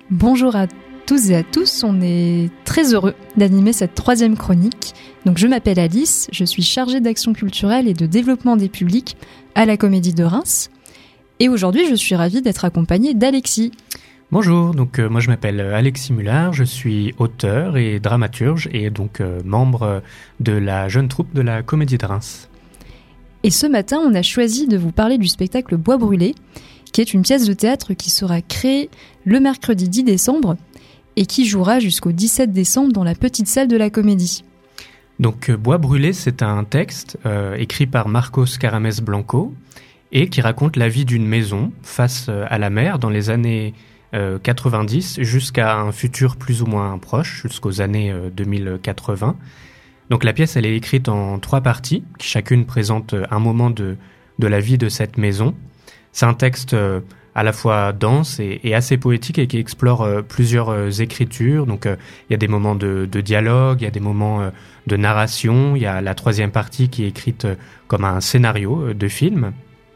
Bonjour à tous et à tous, on est très heureux d'animer cette 3e chronique. Donc je m'appelle Alice, je suis chargée d'action culturelle et de développement des publics à la Comédie de Reims. Et aujourd'hui, je suis ravie d'être accompagnée d'Alexis. Bonjour, moi je m'appelle Alexis Mullard, je suis auteur et dramaturge et membre de la jeune troupe de la Comédie de Reims. Et ce matin, on a choisi de vous parler du spectacle Bois brûlé, qui est une pièce de théâtre qui sera créée le mercredi 10 décembre et qui jouera jusqu'au 17 décembre dans la petite salle de la Comédie. Donc Bois brûlé, c'est un texte écrit par Marcos Caramès Blanco et qui raconte la vie d'une maison face à la mer dans les années 90 jusqu'à un futur plus ou moins proche, jusqu'aux années 2080. Donc la pièce, elle est écrite en 3 parties qui chacune présente un moment de la vie de cette maison. C'est un texte à la fois dense et assez poétique et qui explore plusieurs écritures. Donc il y a des moments de dialogue, il y a des moments de narration, il y a la 3e partie qui est écrite comme un scénario de film.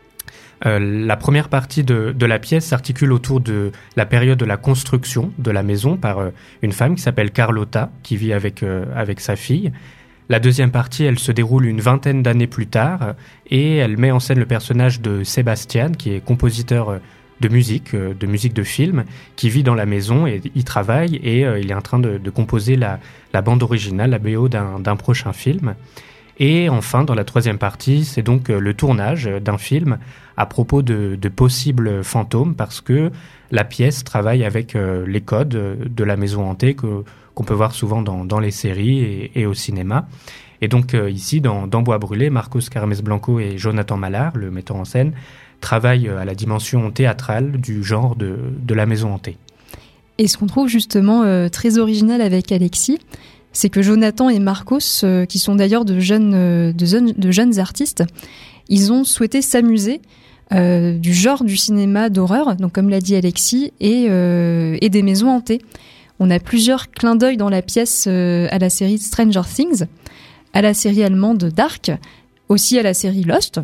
La première partie de la pièce s'articule autour de la période de la construction de la maison par une femme qui s'appelle Carlotta, qui vit avec sa fille. La 2e partie, elle se déroule une 20aine d'années plus tard et elle met en scène le personnage de Sébastien, qui est compositeur de musique de film, qui vit dans la maison et y travaille et il est en train de composer la bande originale, la BO d'un prochain film. Et enfin, dans la 3e partie, c'est donc le tournage d'un film à propos de possibles fantômes, parce que la pièce travaille avec les codes de la maison hantée qu'on peut voir souvent dans les séries et au cinéma. Et donc ici, dans Bois brûlé, Marcos Caramès Blanco et Jonathan Mallard, le metteur en scène, travaillent à la dimension théâtrale du genre de la maison hantée. Et ce qu'on trouve justement très original avec Alexis, c'est que Jonathan et Marcos, qui sont d'ailleurs de jeunes artistes, ils ont souhaité s'amuser du genre du cinéma d'horreur, donc comme l'a dit Alexis, et des maisons hantées. On a plusieurs clins d'œil dans la pièce à la série Stranger Things, à la série allemande Dark, aussi à la série Lost.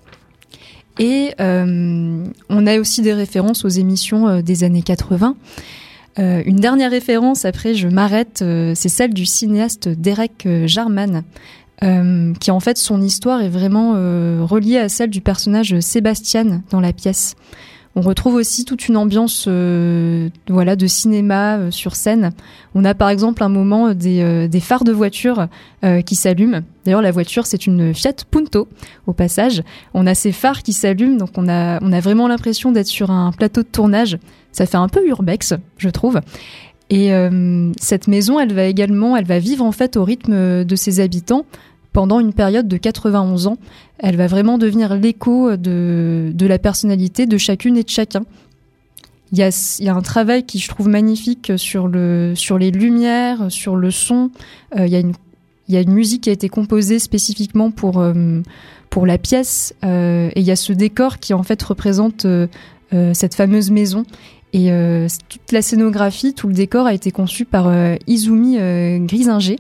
Et on a aussi des références aux émissions des années 80. Une dernière référence, après je m'arrête, c'est celle du cinéaste Derek Jarman, qui en fait son histoire est vraiment reliée à celle du personnage Sébastien dans la pièce. On retrouve aussi toute une ambiance de cinéma sur scène. On a par exemple un moment des phares de voiture qui s'allument. D'ailleurs la voiture c'est une Fiat Punto au passage. On a ces phares qui s'allument, donc on a vraiment l'impression d'être sur un plateau de tournage. Ça fait un peu urbex, je trouve. Et cette maison, elle va vivre en fait au rythme de ses habitants pendant une période de 91 ans. Elle va vraiment devenir l'écho de la personnalité de chacune et de chacun. Il y a un travail qui je trouve magnifique sur les lumières, sur le son. Il y a une musique qui a été composée spécifiquement pour la pièce. Et il y a ce décor qui en fait représente cette fameuse maison. Et toute la scénographie, tout le décor a été conçu par Izumi Grisinger.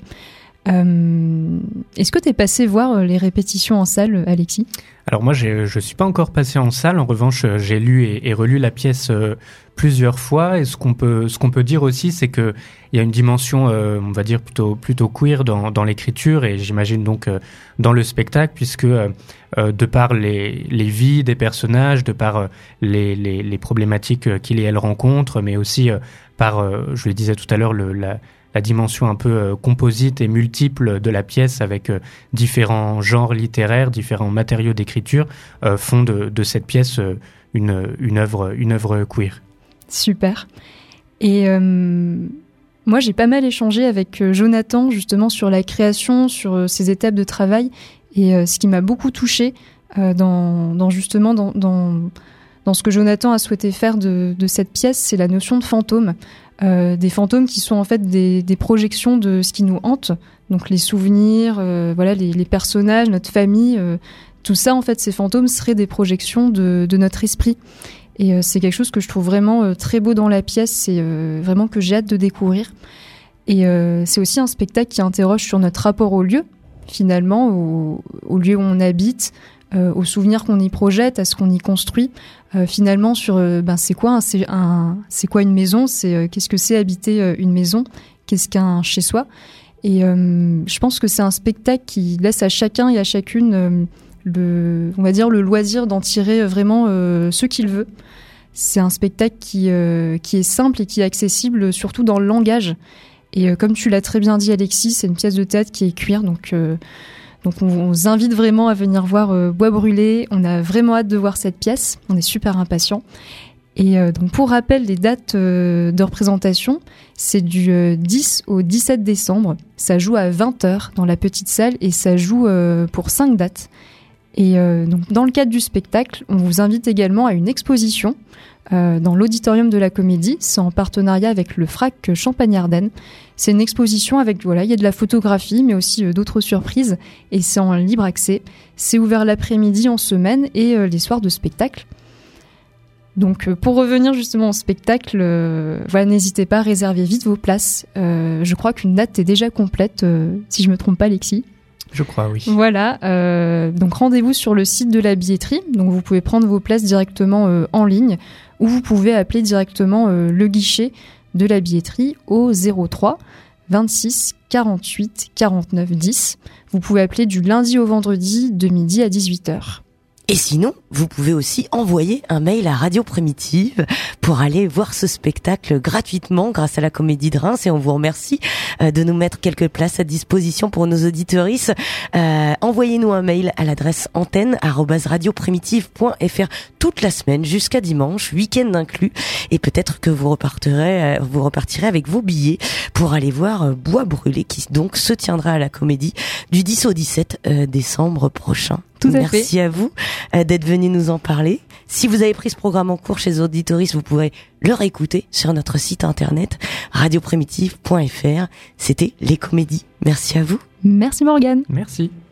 Est-ce que tu es passé voir les répétitions en salle, Alexis ? Alors moi, je suis pas encore passé en salle. En revanche, j'ai lu et relu la pièce plusieurs fois. Et ce qu'on peut dire aussi, c'est que il y a une dimension, on va dire plutôt queer dans l'écriture, et j'imagine donc dans le spectacle, puisque de par les vies des personnages, de par les problématiques qu'ils et elles rencontrent, mais aussi par, je le disais tout à l'heure, la dimension un peu composite et multiple de la pièce avec différents genres littéraires, différents matériaux d'écriture, font de cette pièce une œuvre queer. Super. Et moi, j'ai pas mal échangé avec Jonathan justement sur la création, sur ses étapes de travail, et ce qui m'a beaucoup touchée dans ce que Jonathan a souhaité faire de cette pièce, c'est la notion de fantôme. Des fantômes qui sont en fait des projections de ce qui nous hante, donc les souvenirs, les personnages, notre famille, tout ça en fait, ces fantômes seraient des projections de notre esprit. Et c'est quelque chose que je trouve vraiment très beau dans la pièce, et vraiment que j'ai hâte de découvrir. Et c'est aussi un spectacle qui interroge sur notre rapport au lieu, finalement, au lieu où on habite, aux souvenirs qu'on y projette, à ce qu'on y construit. Finalement, sur c'est quoi une maison, qu'est-ce que c'est habiter une maison, qu'est-ce qu'un chez soi. Et je pense que c'est un spectacle qui laisse à chacun et à chacune le loisir d'en tirer vraiment ce qu'il veut. C'est un spectacle qui est simple et qui est accessible, surtout dans le langage. Et comme tu l'as très bien dit, Alexis, c'est une pièce de théâtre qui est cuir, donc on vous invite vraiment à venir voir Bois Brûlé. On a vraiment hâte de voir cette pièce, on est super impatients. Et donc pour rappel, les dates de représentation, c'est du 10 au 17 décembre. Ça joue à 20h dans la petite salle et ça joue pour 5 dates. Et donc dans le cadre du spectacle, on vous invite également à une exposition dans l'auditorium de la Comédie. C'est en partenariat avec le FRAC Champagne-Ardenne. C'est une exposition avec, il y a de la photographie, mais aussi d'autres surprises. Et c'est en libre accès. C'est ouvert l'après-midi en semaine et les soirs de spectacle. Donc pour revenir justement au spectacle, n'hésitez pas à réserver vite vos places. Je crois qu'une date est déjà complète, si je me trompe pas, Alexis. Je crois, oui. Voilà, donc rendez-vous sur le site de la billetterie. Donc vous pouvez prendre vos places directement en ligne ou vous pouvez appeler directement le guichet de la billetterie au 03 26 48 49 10. Vous pouvez appeler du lundi au vendredi de midi à 18h. Et sinon, vous pouvez aussi envoyer un mail à Radio Primitive pour aller voir ce spectacle gratuitement grâce à la Comédie de Reims. Et on vous remercie de nous mettre quelques places à disposition pour nos auditorices. Envoyez-nous un mail à l'adresse antenne@radioprimitive.fr toute la semaine jusqu'à dimanche, week-end inclus. Et peut-être que vous repartirez avec vos billets pour aller voir Bois Brûlé qui donc se tiendra à la Comédie du 10 au 17 décembre prochain. Tout à fait. Merci à vous d'être venus nous en parler. Si vous avez pris ce programme en cours chez les auditoristes, vous pourrez le réécouter sur notre site internet radioprimitive.fr. C'était Les Comédies. Merci à vous. Merci Morgane. Merci.